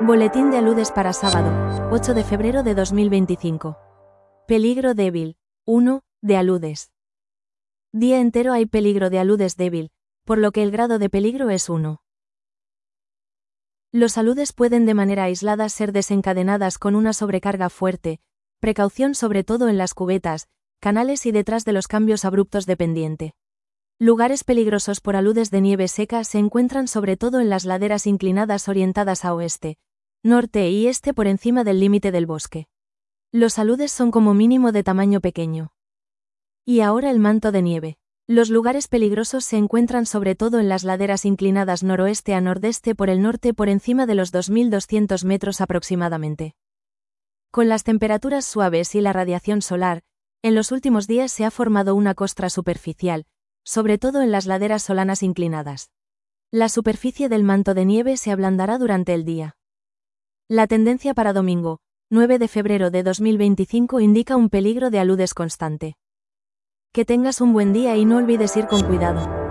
Boletín de aludes para sábado, 8 de febrero de 2025. Peligro débil. 1. De aludes. Día entero hay peligro de aludes débil, por lo que el grado de peligro es 1. Los aludes pueden de manera aislada ser desencadenadas con una sobrecarga fuerte, precaución sobre todo en las cubetas, canales y detrás de los cambios abruptos de pendiente. Lugares peligrosos por aludes de nieve seca se encuentran sobre todo en las laderas inclinadas orientadas a oeste, norte y este por encima del límite del bosque. Los aludes son como mínimo de tamaño pequeño. Y ahora el manto de nieve. Los lugares peligrosos se encuentran sobre todo en las laderas inclinadas noroeste a nordeste por el norte por encima de los 2.200 metros aproximadamente. Con las temperaturas suaves y la radiación solar, en los últimos días se ha formado una costra superficial, sobre todo en las laderas solanas inclinadas. La superficie del manto de nieve se ablandará durante el día. La tendencia para domingo, 9 de febrero de 2025 indica un peligro de aludes constante. Que tengas un buen día y no olvides ir con cuidado.